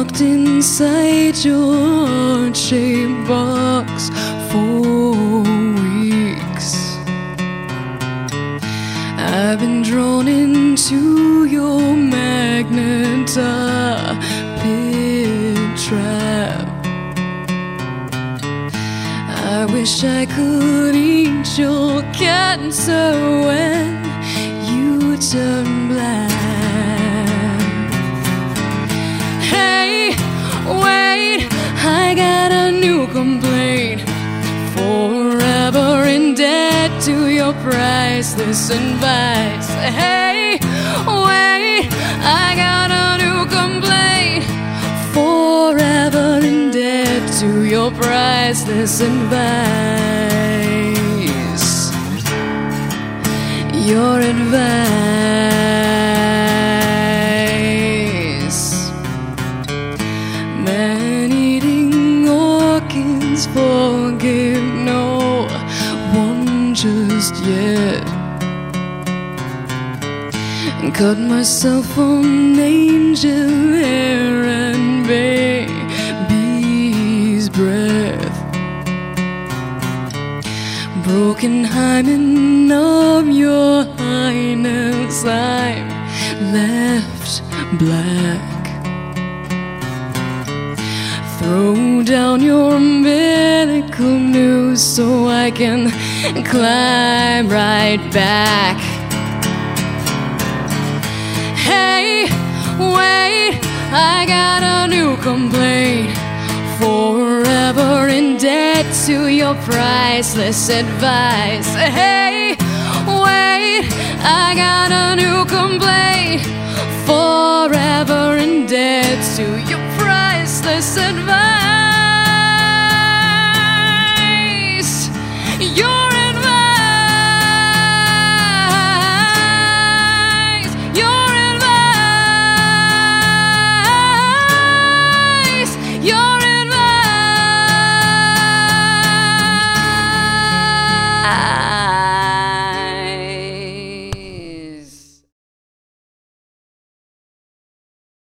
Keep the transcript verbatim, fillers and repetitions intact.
locked inside your heart-shaped box for weeks. I've been drawn into your magnet pit trap. I wish I could eat your cancer when you turn black. Hey, wait, I got a new complaint. Forever in debt to your priceless advice. Hey, wait, I got a new complaint. Forever in debt to your priceless advice. Your advice. Man-eating organs forgive no one just yet. And cut myself on angel hair and baby's breath. Broken hymen of your highness, I'm left black. Throw down your umbilical noose so I can climb right back. Hey, wait, I got a new complaint. Forever in debt to your priceless advice. Hey, wait, I got a new complaint. Forever in debt to your priceless advice.